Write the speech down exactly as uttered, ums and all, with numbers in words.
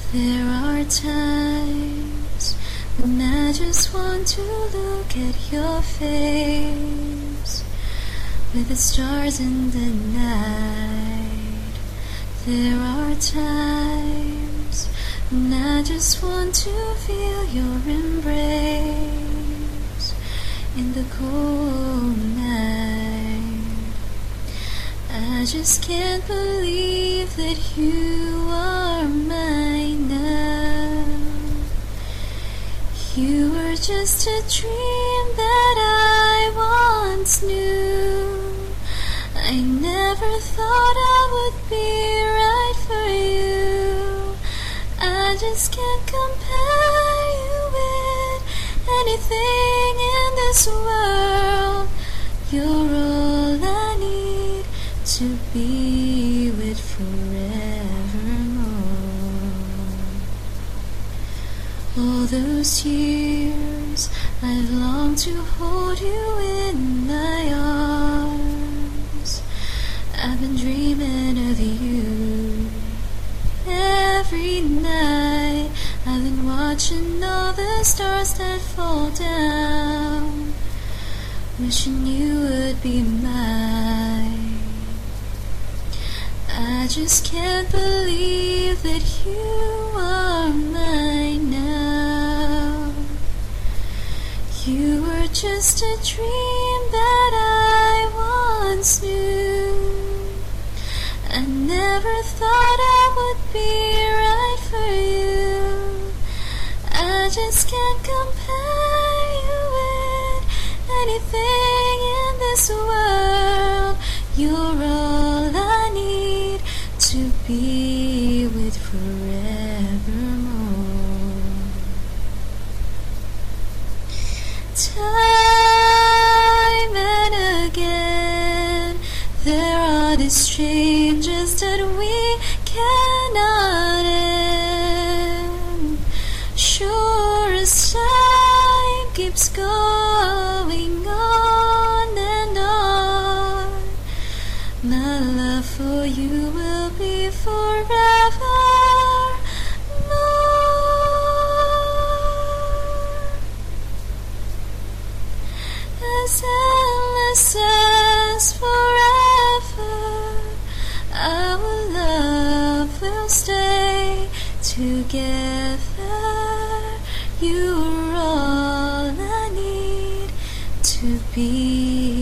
There are times when I just want to look at your face with the stars in the night. There are times when I just want to feel your embrace in the cold night. I just can't believe that you are mine now. You were just a dream that I once knew. I never thought I would be right for you. I just can't compare you with anything in this world. You're all I need to be with forevermore. All those years I've longed to hold you in my arms. I've been dreaming of you every night. I've been watching all the stars that fall down, wishing you would be mine. I just can't believe that you are mine now. You were just a dream that I once knew. I never thought I would be right for you. I just can't compare you with anything in this world. You're all I need to be with forevermore. Time and again, there are these changes that we cannot end. Sure as time keeps going on and on, my love for you will be forever more. As endless as forever, our love will stay together. You are all I need to be